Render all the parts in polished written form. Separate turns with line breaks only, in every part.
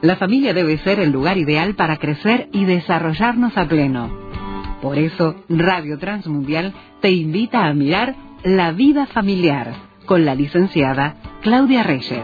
La familia debe ser el lugar ideal para crecer y desarrollarnos a pleno. Por eso, Radio Transmundial te invita a mirar La Vida Familiar con la licenciada Claudia Reyes.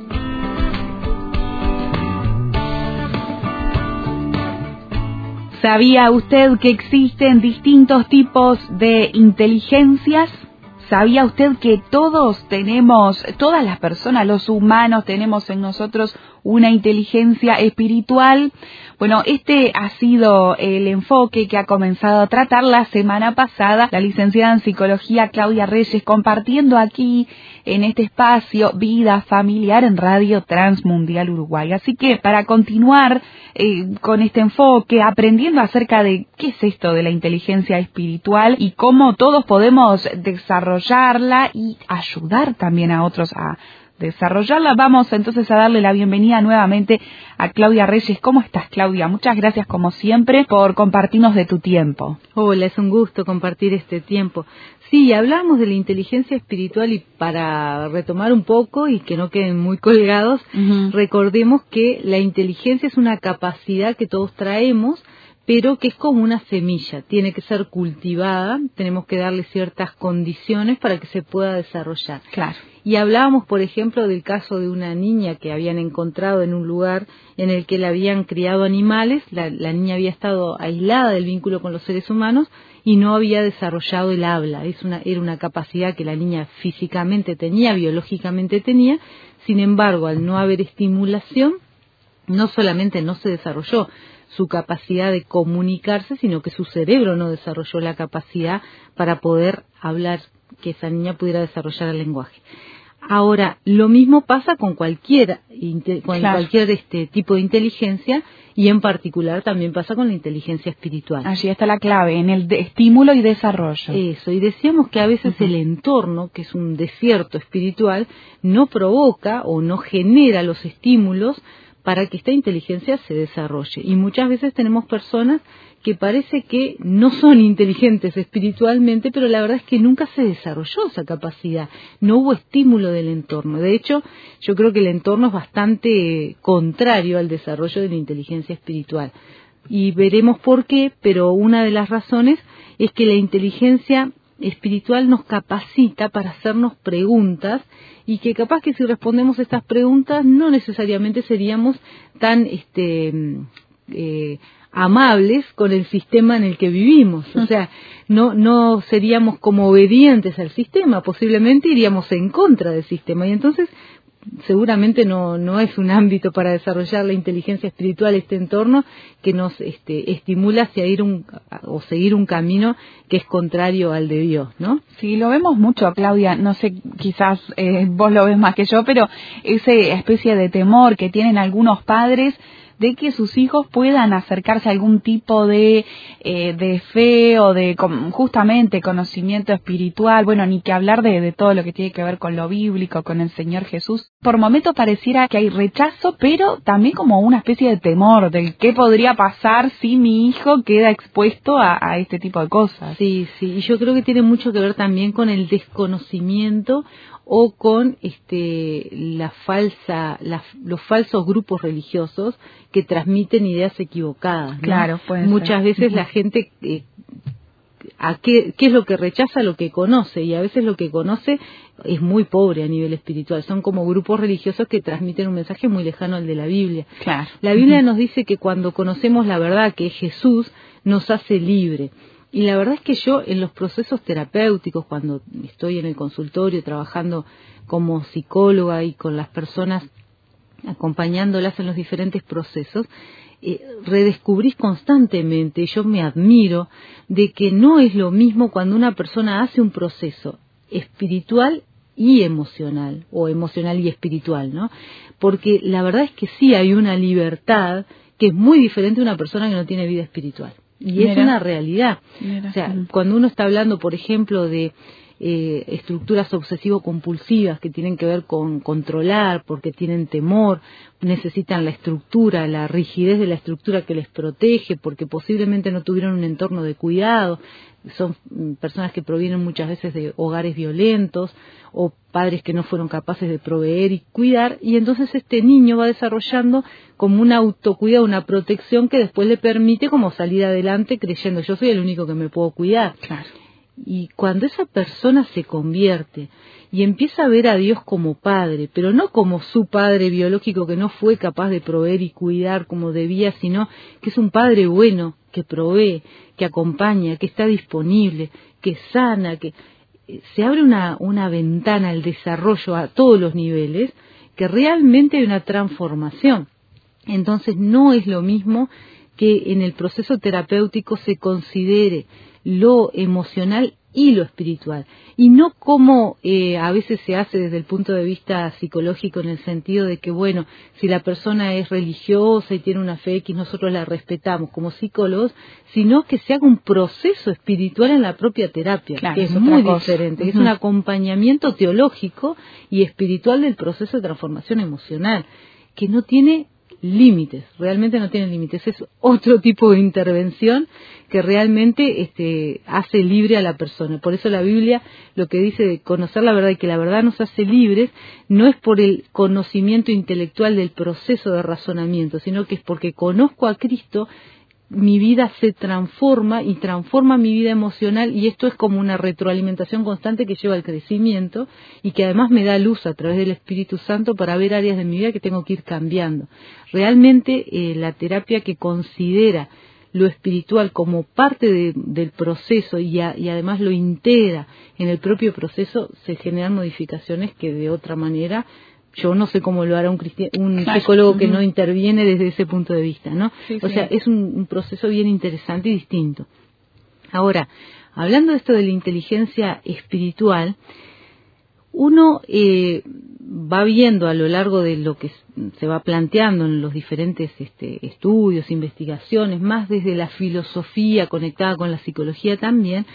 ¿Sabía usted que existen distintos tipos de inteligencias? ¿Sabía usted que todas las personas, los humanos, tenemos en nosotros una inteligencia espiritual? Bueno, este ha sido el enfoque que ha comenzado a tratar la semana pasada la licenciada en Psicología Claudia Reyes, compartiendo aquí en este espacio Vida Familiar en Radio Transmundial Uruguay. Así que para continuar con este enfoque, aprendiendo acerca de qué es esto de la inteligencia espiritual y cómo todos podemos desarrollarla y ayudar también a otros a desarrollarla, vamos entonces a darle la bienvenida nuevamente a Claudia Reyes. ¿Cómo estás, Claudia? Muchas gracias, como siempre, por compartirnos de tu tiempo.
Hola, es un gusto compartir este tiempo. Sí, hablamos de la inteligencia espiritual y para retomar un poco y que no queden muy colgados, recordemos que la inteligencia es una capacidad que todos traemos, pero que es como una semilla, tiene que ser cultivada, tenemos que darle ciertas condiciones para que se pueda desarrollar.
Claro.
Y hablábamos, por ejemplo, del caso de una niña que habían encontrado en un lugar en el que le habían criado animales, la niña había estado aislada del vínculo con los seres humanos y no había desarrollado el habla. Era una capacidad que la niña físicamente tenía, biológicamente tenía, sin embargo, al no haber estimulación, no solamente no se desarrolló su capacidad de comunicarse, sino que su cerebro no desarrolló la capacidad para poder hablar, que esa niña pudiera desarrollar el lenguaje. Ahora, lo mismo pasa con cualquier tipo de inteligencia y en particular también pasa con la inteligencia espiritual.
Allí está la clave, en el estímulo y desarrollo.
Eso, y decíamos que a veces el entorno, que es un desierto espiritual, no provoca o no genera los estímulos para que esta inteligencia se desarrolle. Y muchas veces tenemos personas que parece que no son inteligentes espiritualmente, pero la verdad es que nunca se desarrolló esa capacidad, no hubo estímulo del entorno. De hecho, yo creo que el entorno es bastante contrario al desarrollo de la inteligencia espiritual. Y veremos por qué, pero una de las razones es que la inteligencia espiritual nos capacita para hacernos preguntas y que capaz que si respondemos estas preguntas no necesariamente seríamos tan amables con el sistema en el que vivimos, o sea, no seríamos como obedientes al sistema, posiblemente iríamos en contra del sistema y entonces seguramente no es un ámbito para desarrollar la inteligencia espiritual este entorno que nos estimula hacia seguir un camino que es contrario al de Dios, ¿no?
Sí, lo vemos mucho, Claudia, no sé, quizás vos lo ves más que yo, pero esa especie de temor que tienen algunos padres de que sus hijos puedan acercarse a algún tipo de fe o de justamente conocimiento espiritual, bueno, ni que hablar de todo lo que tiene que ver con lo bíblico, con el Señor Jesús. Por momentos pareciera que hay rechazo, pero también como una especie de temor del qué podría pasar si mi hijo queda expuesto a este tipo de cosas.
Sí, y yo creo que tiene mucho que ver también con el desconocimiento o con los falsos grupos religiosos que transmiten ideas equivocadas, ¿no?
Claro,
muchas veces la gente ¿qué es lo que rechaza? Lo que conoce, y a veces lo que conoce es muy pobre a nivel espiritual. Son como grupos religiosos que transmiten un mensaje muy lejano al de la Biblia.
Claro.
La Biblia nos dice que cuando conocemos la verdad, que es Jesús, nos hace libre. Y la verdad es que yo en los procesos terapéuticos, cuando estoy en el consultorio trabajando como psicóloga y con las personas acompañándolas en los diferentes procesos, redescubrís constantemente, yo me admiro de que no es lo mismo cuando una persona hace un proceso espiritual y emocional, o emocional y espiritual, ¿no? Porque la verdad es que sí hay una libertad que es muy diferente de una persona que no tiene vida espiritual. Y es una realidad. O sea, cuando uno está hablando, por ejemplo, de estructuras obsesivo-compulsivas que tienen que ver con controlar, porque tienen temor, necesitan la estructura, la rigidez de la estructura que les protege, porque posiblemente no tuvieron un entorno de cuidado, son personas que provienen muchas veces de hogares violentos o padres que no fueron capaces de proveer y cuidar, y entonces este niño va desarrollando como un autocuidado, una protección que después le permite como salir adelante creyendo yo soy el único que me puedo cuidar.
Claro.
Y cuando esa persona se convierte y empieza a ver a Dios como padre, pero no como su padre biológico que no fue capaz de proveer y cuidar como debía, sino que es un padre bueno, que provee, que acompaña, que está disponible, que sana, que se abre una ventana al desarrollo a todos los niveles, que realmente hay una transformación. Entonces no es lo mismo que en el proceso terapéutico se considere lo emocional y lo espiritual, y no como a veces se hace desde el punto de vista psicológico, en el sentido de que, bueno, si la persona es religiosa y tiene una fe X, nosotros la respetamos como psicólogos, sino que se haga un proceso espiritual en la propia terapia,
claro,
que es
otra
muy
cosa.
diferente, que es un acompañamiento teológico y espiritual del proceso de transformación emocional, que no tiene límites, realmente no tiene límites, es otro tipo de intervención que realmente hace libre a la persona. Por eso la Biblia lo que dice de conocer la verdad y que la verdad nos hace libres, no es por el conocimiento intelectual del proceso de razonamiento, sino que es porque conozco a Cristo, mi vida se transforma y transforma mi vida emocional, y esto es como una retroalimentación constante que lleva al crecimiento y que además me da luz a través del Espíritu Santo para ver áreas de mi vida que tengo que ir cambiando. Realmente la terapia que considera lo espiritual como parte del proceso y además lo integra en el propio proceso, se generan modificaciones que de otra manera yo no sé cómo lo hará un
claro.
psicólogo que no interviene desde ese punto de vista, ¿no?
Sí,
o sea, es un proceso bien interesante y distinto. Ahora, hablando de esto de la inteligencia espiritual, uno va viendo a lo largo de lo que se va planteando en los diferentes estudios, investigaciones, más desde la filosofía conectada con la psicología también,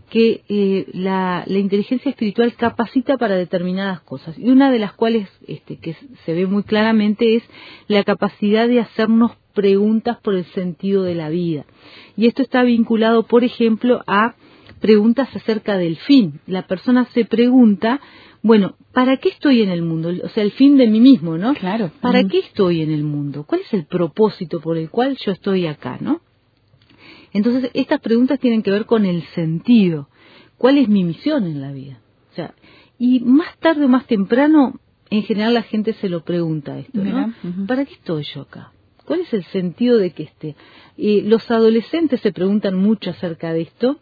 que la inteligencia espiritual capacita para determinadas cosas, y una de las cuales que se ve muy claramente es la capacidad de hacernos preguntas por el sentido de la vida, y esto está vinculado, por ejemplo, a preguntas acerca del fin. La persona se pregunta, bueno, ¿para qué estoy en el mundo? O sea, el fin de mí mismo, ¿no?
Claro.
¿Para qué estoy en el mundo? ¿Cuál es el propósito por el cual yo estoy acá, no? Entonces, estas preguntas tienen que ver con el sentido. ¿Cuál es mi misión en la vida? O sea, y más tarde o más temprano, en general la gente se lo pregunta esto, ¿no? ¿Para qué estoy yo acá? ¿Cuál es el sentido de que esté? Los adolescentes se preguntan mucho acerca de esto.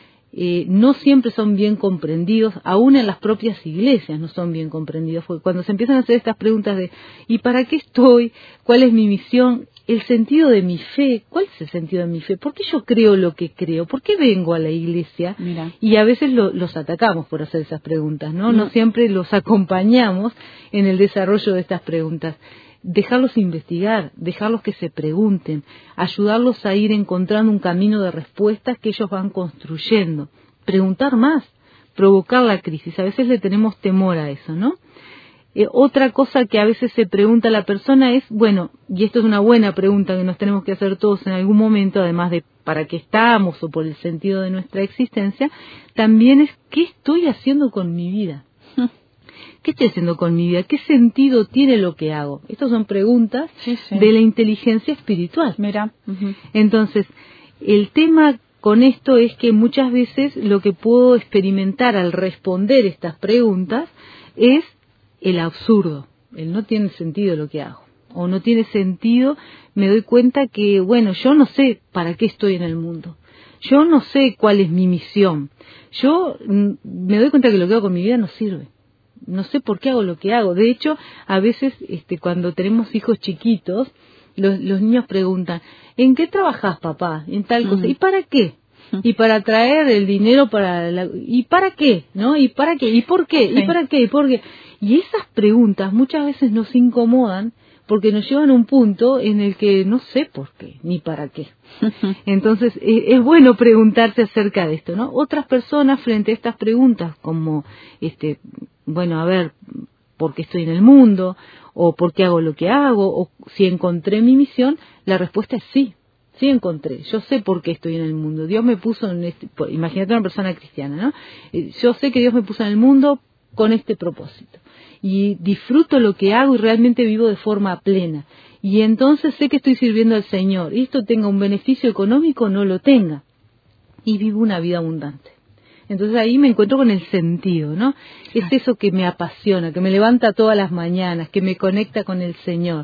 No siempre son bien comprendidos, aún en las propias iglesias no son bien comprendidos, porque cuando se empiezan a hacer estas preguntas de ¿y para qué estoy? ¿Cuál es mi misión? El sentido de mi fe, ¿cuál es el sentido de mi fe? ¿Por qué yo creo lo que creo? ¿Por qué vengo a la iglesia?
Mira.
Y a veces los atacamos por hacer esas preguntas, ¿no? No siempre los acompañamos en el desarrollo de estas preguntas. Dejarlos investigar, dejarlos que se pregunten, ayudarlos a ir encontrando un camino de respuestas que ellos van construyendo. Preguntar más, provocar la crisis. A veces le tenemos temor a eso, ¿no? Otra cosa que a veces se pregunta a la persona es, bueno, y esto es una buena pregunta que nos tenemos que hacer todos en algún momento, además de para qué estamos o por el sentido de nuestra existencia, también es ¿qué estoy haciendo con mi vida? ¿Qué estoy haciendo con mi vida? ¿Qué sentido tiene lo que hago? Estas son preguntas de la inteligencia espiritual.
Mira.
Entonces, el tema con esto es que muchas veces lo que puedo experimentar al responder estas preguntas es el absurdo, el no tiene sentido lo que hago, o no tiene sentido, me doy cuenta que, bueno, yo no sé para qué estoy en el mundo, yo no sé cuál es mi misión, yo me doy cuenta que lo que hago con mi vida no sirve, no sé por qué hago lo que hago. De hecho, a veces cuando tenemos hijos chiquitos, los niños preguntan, ¿en qué trabajas, papá? En tal cosa, ¿y para qué? Y para traer el dinero ¿y para qué? ¿No? ¿Y para qué? ¿Y por qué? ¿Y para qué? ¿Y por qué? Y esas preguntas muchas veces nos incomodan porque nos llevan a un punto en el que no sé por qué, ni para qué. Entonces, es bueno preguntarse acerca de esto, ¿no? Otras personas frente a estas preguntas, como, bueno, a ver, ¿por qué estoy en el mundo? ¿O por qué hago lo que hago? ¿O si encontré mi misión? La respuesta es sí. Sí encontré, yo sé por qué estoy en el mundo. Dios me puso en imagínate una persona cristiana, ¿no? Yo sé que Dios me puso en el mundo con este propósito. Y disfruto lo que hago y realmente vivo de forma plena. Y entonces sé que estoy sirviendo al Señor. Y esto tenga un beneficio económico o no lo tenga. Y vivo una vida abundante. Entonces ahí me encuentro con el sentido, ¿no? Es eso que me apasiona, que me levanta todas las mañanas, que me conecta con el Señor.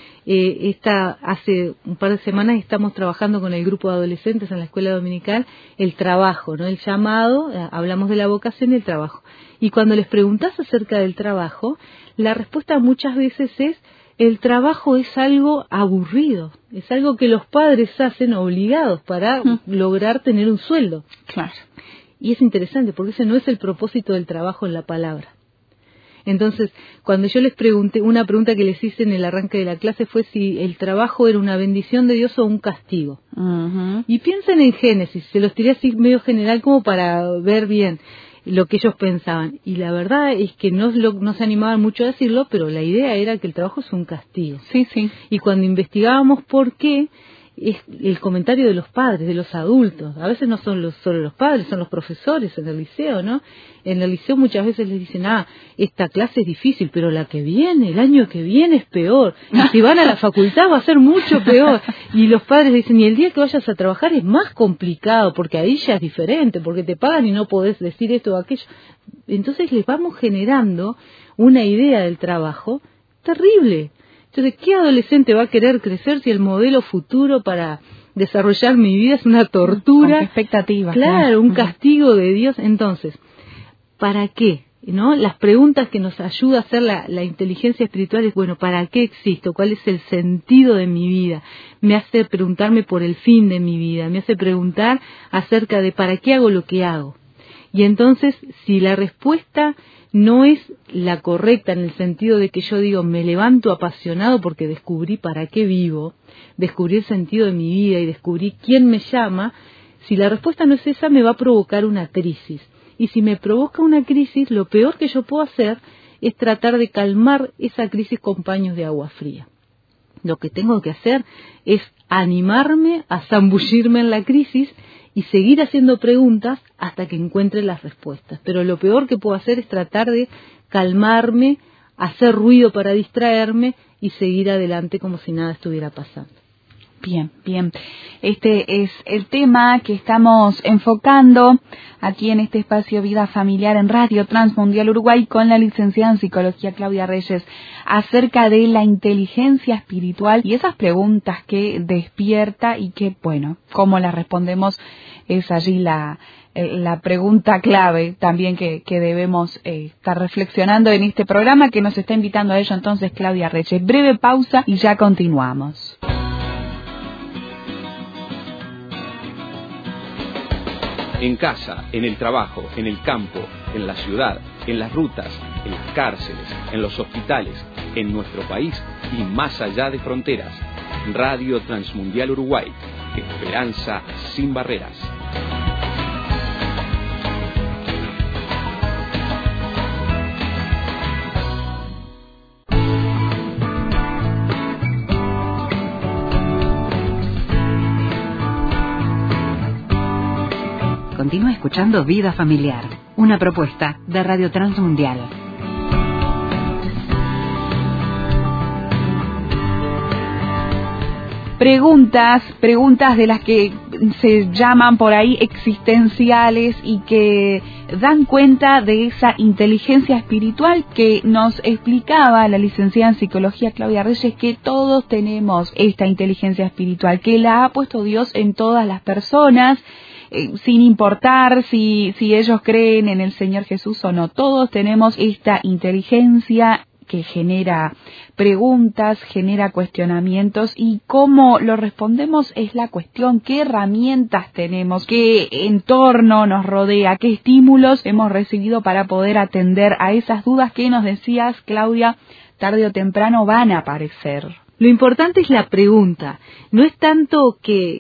Hace un par de semanas estamos trabajando con el grupo de adolescentes en la escuela dominical el trabajo, ¿no? El llamado, hablamos de la vocación y el trabajo. Y cuando les preguntás acerca del trabajo, la respuesta muchas veces es: el trabajo es algo aburrido, es algo que los padres hacen obligados para lograr tener un sueldo.
Claro.
Y es interesante porque ese no es el propósito del trabajo en la palabra. Entonces, cuando yo les pregunté, una pregunta que les hice en el arranque de la clase fue si el trabajo era una bendición de Dios o un castigo. Uh-huh. Y piensen en Génesis, se los tiré así medio general como para ver bien lo que ellos pensaban. Y la verdad es que no se animaban mucho a decirlo, pero la idea era que el trabajo es un castigo.
Sí, sí.
Y cuando investigábamos por qué, es el comentario de los padres, de los adultos. A veces no son solo los padres, son los profesores en el liceo, ¿no? En el liceo muchas veces les dicen: esta clase es difícil, pero la que viene, el año que viene es peor. Y si van a la facultad va a ser mucho peor. Y los padres dicen: y el día que vayas a trabajar es más complicado, porque ahí ya es diferente, porque te pagan y no podés decir esto o aquello. Entonces les vamos generando una idea del trabajo terrible. Entonces, ¿qué adolescente va a querer crecer si el modelo futuro para desarrollar mi vida es una tortura?
Con expectativas.
Claro, un castigo de Dios. Entonces, ¿para qué? ¿No? Las preguntas que nos ayuda a hacer la inteligencia espiritual es: bueno, ¿para qué existo? ¿Cuál es el sentido de mi vida? Me hace preguntarme por el fin de mi vida, me hace preguntar acerca de ¿para qué hago lo que hago? Y entonces, si la respuesta no es la correcta en el sentido de que yo digo me levanto apasionado porque descubrí para qué vivo, descubrí el sentido de mi vida y descubrí quién me llama, si la respuesta no es esa, me va a provocar una crisis. Y si me provoca una crisis, lo peor que yo puedo hacer es tratar de calmar esa crisis con paños de agua fría. Lo que tengo que hacer es animarme a zambullirme en la crisis y seguir haciendo preguntas hasta que encuentre las respuestas. Pero lo peor que puedo hacer es tratar de calmarme, hacer ruido para distraerme y seguir adelante como si nada estuviera pasando.
Bien, bien. Este es el tema que estamos enfocando aquí en este espacio Vida Familiar en Radio Transmundial Uruguay con la licenciada en Psicología Claudia Reyes acerca de la inteligencia espiritual y esas preguntas que despierta y que, bueno, cómo las respondemos es allí la pregunta clave también que debemos estar reflexionando en este programa que nos está invitando a ello entonces Claudia Reyes. Breve pausa y ya continuamos.
En casa, en el trabajo, en el campo, en la ciudad, en las rutas, en las cárceles, en los hospitales, en nuestro país y más allá de fronteras. Radio Transmundial Uruguay. Esperanza sin barreras.
Continúa escuchando Vida Familiar, una propuesta de Radio Transmundial.
Preguntas de las que se llaman por ahí existenciales y que dan cuenta de esa inteligencia espiritual que nos explicaba la licenciada en Psicología Claudia Reyes, que todos tenemos esta inteligencia espiritual, que la ha puesto Dios en todas las personas, sin importar si ellos creen en el Señor Jesús o no. Todos tenemos esta inteligencia que genera preguntas, genera cuestionamientos, y cómo lo respondemos es la cuestión. ¿Qué herramientas tenemos? ¿Qué entorno nos rodea? ¿Qué estímulos hemos recibido para poder atender a esas dudas que nos decías, Claudia, tarde o temprano van a aparecer?
Lo importante es la pregunta, no es tanto que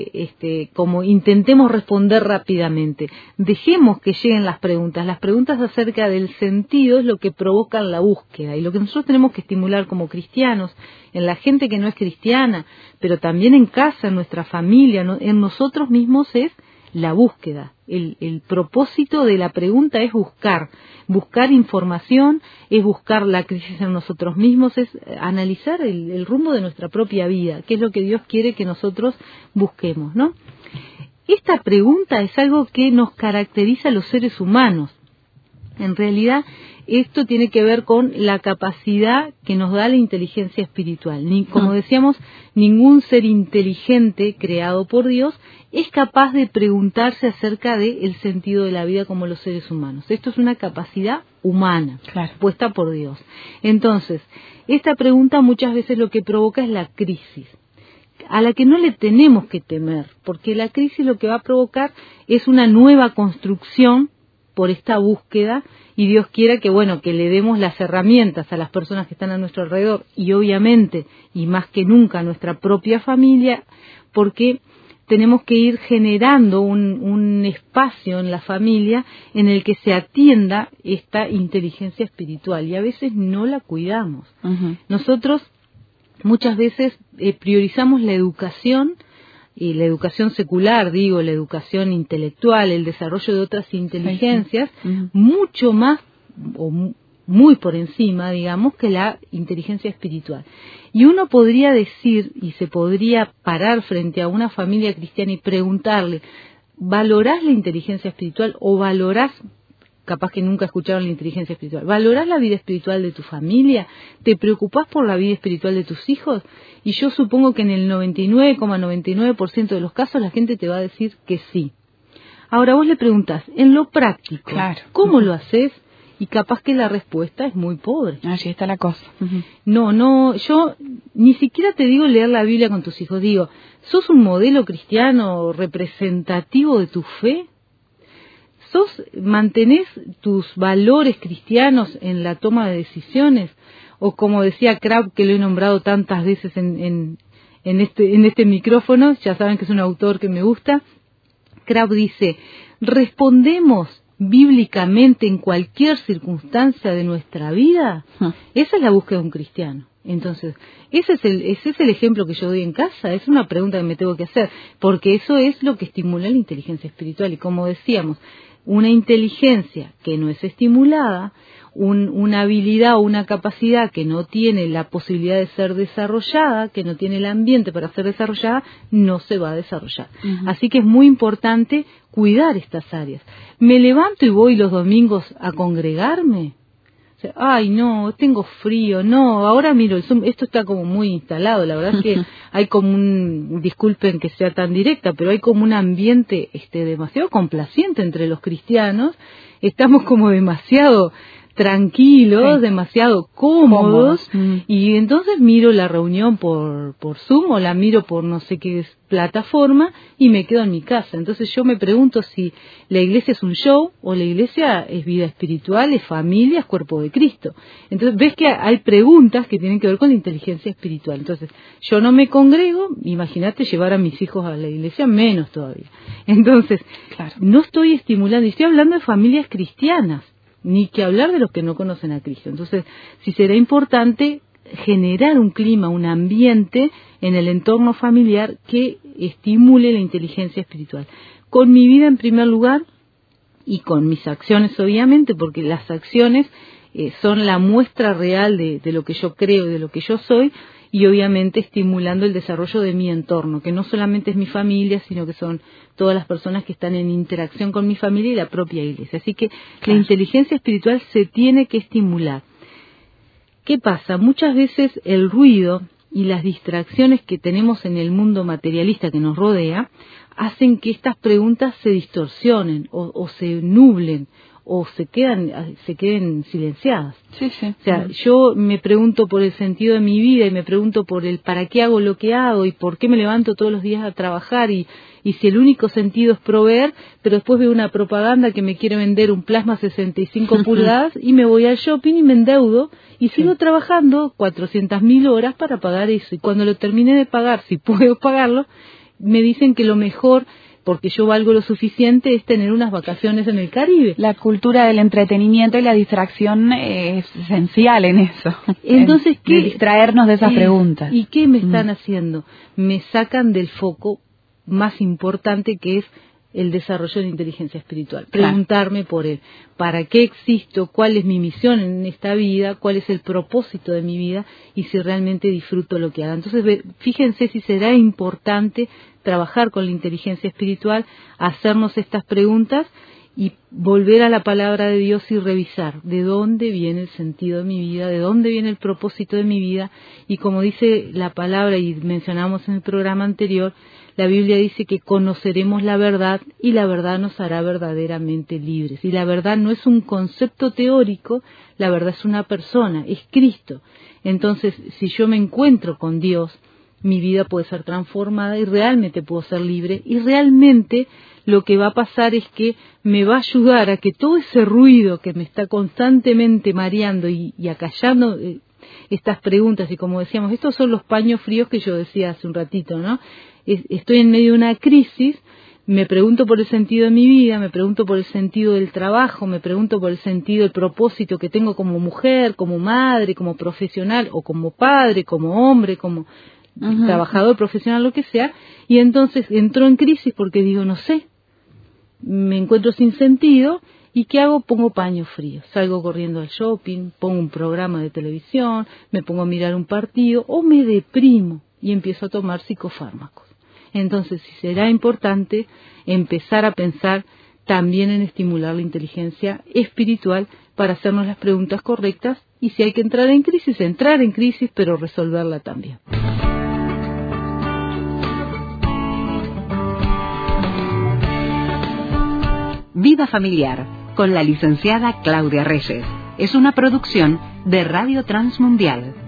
como intentemos responder rápidamente, dejemos que lleguen las preguntas acerca del sentido es lo que provocan la búsqueda, y lo que nosotros tenemos que estimular como cristianos, en la gente que no es cristiana, pero también en casa, en nuestra familia, en nosotros mismos, es la búsqueda. El propósito de la pregunta es buscar información, es buscar la crisis en nosotros mismos, es analizar el rumbo de nuestra propia vida, qué es lo que Dios quiere que nosotros busquemos, ¿no? Esta pregunta es algo que nos caracteriza a los seres humanos. En realidad, esto tiene que ver con la capacidad que nos da la inteligencia espiritual. Como decíamos, ningún ser inteligente creado por Dios es capaz de preguntarse acerca del sentido de la vida como los seres humanos. Esto es una capacidad humana, puesta por Dios. Entonces, esta pregunta muchas veces lo que provoca es la crisis, a la que no le tenemos que temer, porque la crisis lo que va a provocar es una nueva construcción por esta búsqueda, y Dios quiera que le demos las herramientas a las personas que están a nuestro alrededor, y obviamente, y más que nunca, a nuestra propia familia, porque tenemos que ir generando un espacio en la familia en el que se atienda esta inteligencia espiritual, y a veces no la cuidamos. Nosotros muchas veces priorizamos la educación, y la educación secular, la educación intelectual, el desarrollo de otras inteligencias, mucho más o muy por encima, digamos, que la inteligencia espiritual. Y uno podría decir, y se podría parar frente a una familia cristiana y preguntarle, ¿valorás la inteligencia espiritual o valorás, capaz que nunca escucharon la inteligencia espiritual, valorás la vida espiritual de tu familia? ¿Te preocupás por la vida espiritual de tus hijos? Y yo supongo que en el 99,99% de los casos la gente te va a decir que sí. Ahora vos le preguntás, en lo práctico, ¿cómo lo haces? Y capaz que la respuesta es muy pobre.
Allí está la cosa.
No, yo ni siquiera te digo leer la Biblia con tus hijos. Digo, ¿sos un modelo cristiano representativo de tu fe? ¿Mantenés tus valores cristianos en la toma de decisiones? O como decía Crabb, que lo he nombrado tantas veces en este micrófono, ya saben que es un autor que me gusta, Crabb dice, ¿respondemos bíblicamente en cualquier circunstancia de nuestra vida? Esa es la búsqueda de un cristiano. Entonces, ese es el ejemplo que yo doy en casa, es una pregunta que me tengo que hacer, porque eso es lo que estimula la inteligencia espiritual. Y como decíamos, una inteligencia que no es estimulada, una habilidad o una capacidad que no tiene la posibilidad de ser desarrollada, que no tiene el ambiente para ser desarrollada, no se va a desarrollar. Así que es muy importante cuidar estas áreas. ¿Me levanto y voy los domingos a congregarme? Ay, no, tengo frío, no, ahora miro el Zoom, esto está como muy instalado, la verdad es que hay como disculpen que sea tan directa, pero hay como un ambiente demasiado complaciente entre los cristianos, estamos como demasiado tranquilos, demasiado cómodos, y entonces miro la reunión por Zoom o la miro por no sé qué plataforma y me quedo en mi casa. Entonces yo me pregunto si la iglesia es un show o la iglesia es vida espiritual, es familia, es cuerpo de Cristo. Entonces ves que hay preguntas que tienen que ver con la inteligencia espiritual. Entonces yo no me congrego, imagínate llevar a mis hijos a la iglesia, menos todavía. Entonces no estoy estimulando, y estoy hablando de familias cristianas, ni que hablar de los que no conocen a Cristo. Entonces, sí será importante generar un clima, un ambiente en el entorno familiar que estimule la inteligencia espiritual. Con mi vida en primer lugar y con mis acciones, obviamente, porque las acciones son la muestra real de lo que yo creo y de lo que yo soy, y obviamente estimulando el desarrollo de mi entorno, que no solamente es mi familia, sino que son todas las personas que están en interacción con mi familia y la propia iglesia. Así que la inteligencia espiritual se tiene que estimular. ¿Qué pasa? Muchas veces el ruido y las distracciones que tenemos en el mundo materialista que nos rodea hacen que estas preguntas se distorsionen o se nublen o se queden silenciadas.
Sí, sí.
O sea, yo me pregunto por el sentido de mi vida y me pregunto por el para qué hago lo que hago y por qué me levanto todos los días a trabajar y si el único sentido es proveer, pero después veo una propaganda que me quiere vender un plasma 65 pulgadas y me voy al shopping y me endeudo y sigo trabajando 400.000 horas para pagar eso. Y cuando lo termine de pagar, si puedo pagarlo, me dicen que lo mejor, porque yo valgo lo suficiente, es tener unas vacaciones en el Caribe.
La cultura del entretenimiento y la distracción es esencial en eso.
Entonces,
¿qué? Distraernos de esas preguntas.
¿Y qué me están haciendo? Me sacan del foco más importante, que es el desarrollo de la inteligencia espiritual. Preguntarme por él. ¿Para qué existo? ¿Cuál es mi misión en esta vida? ¿Cuál es el propósito de mi vida? Y si realmente disfruto lo que haga. Entonces, fíjense si será importante trabajar con la inteligencia espiritual, hacernos estas preguntas y volver a la palabra de Dios y revisar de dónde viene el sentido de mi vida, de dónde viene el propósito de mi vida. Y como dice la palabra y mencionamos en el programa anterior, la Biblia dice que conoceremos la verdad y la verdad nos hará verdaderamente libres. Y la verdad no es un concepto teórico, la verdad es una persona, es Cristo. Entonces, si yo me encuentro con Dios, mi vida puede ser transformada y realmente puedo ser libre. Y realmente lo que va a pasar es que me va a ayudar a que todo ese ruido que me está constantemente mareando y acallando estas preguntas, y como decíamos, estos son los paños fríos que yo decía hace un ratito, ¿no? Estoy en medio de una crisis, me pregunto por el sentido de mi vida, me pregunto por el sentido del trabajo, me pregunto por el sentido, el propósito que tengo como mujer, como madre, como profesional, o como padre, como hombre, como trabajador profesional, lo que sea, y entonces entro en crisis porque digo, no sé, me encuentro sin sentido. ¿Y qué hago? Pongo paños fríos, salgo corriendo al shopping, pongo un programa de televisión, me pongo a mirar un partido o me deprimo y empiezo a tomar psicofármacos. Entonces, sí será importante empezar a pensar también en estimular la inteligencia espiritual para hacernos las preguntas correctas y si hay que entrar en crisis, pero resolverla también.
Vida Familiar, con la licenciada Claudia Reyes. Es una producción de Radio Transmundial.